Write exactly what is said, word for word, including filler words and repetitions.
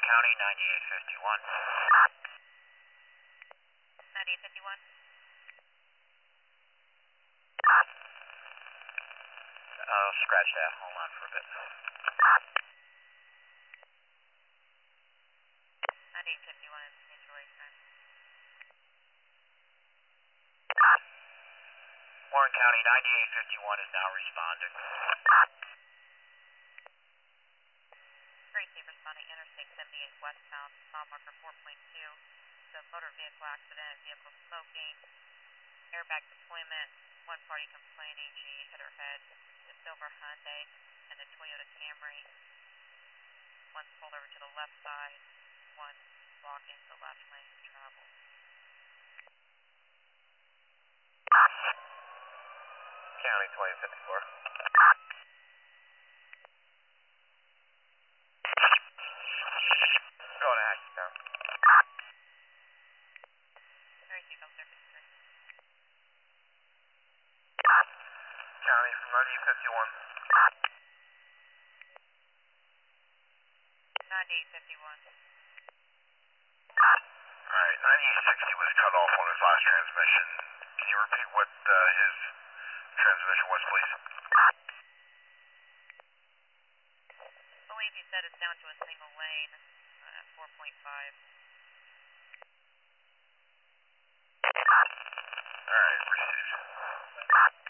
County, ninety-eight fifty-one. ninety-eight fifty-one. I'll scratch that. Hold on for a bit. ninety-eight fifty-one is cancellation. Warren County, ninety-eight fifty-one is now responding. Tracy responding Interstate seventy-eight westbound, mile marker four point two. The motor vehicle accident, vehicle smoking, airbag deployment, one party complaining she hit her head, the silver Hyundai and the Toyota Camry. One's pulled over to the left side, one blocking the left lane of travel. County, twenty fifty-four. Go to Hackettstown. Tracy, go service three. County from ninety-eight fifty-one. ninety-eight fifty-one. Alright, ninety-eight sixty was cut off on his last transmission. Can you repeat what uh, his transmission was, please? I believe he said it's down to a single lane at uh, four point five. Alright, received.